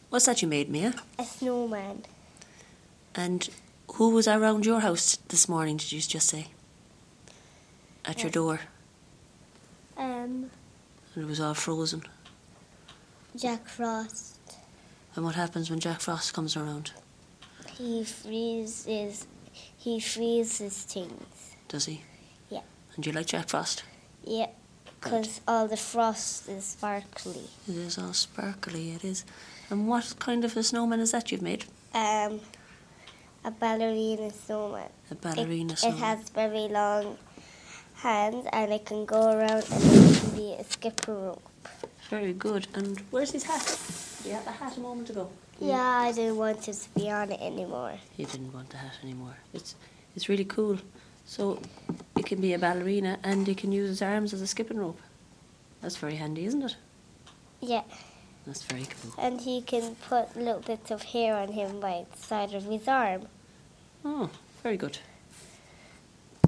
What's that you made, Mia? A snowman. And who was around your house this morning, did you just say? At your door? And it was all frozen. Jack Frost. And what happens when Jack Frost comes around? He freezes things. Does he? Yeah. And do you like Jack Frost? Yeah, because all the frost is sparkly. It is all sparkly, it is. And what kind of a snowman is that you've made? A ballerina snowman. A ballerina snowman. It has very long hands and it can go around and it can be a skipper rope. Very good. And where's his hat? You had the hat a moment ago. Yeah, I didn't want it to be on it anymore. You didn't want the hat anymore. It's really cool. So it can be a ballerina and he can use his arms as a skipping rope. That's very handy, isn't it? Yeah. That's very cool. And he can put little bits of hair on him by the side of his arm. Oh, very good.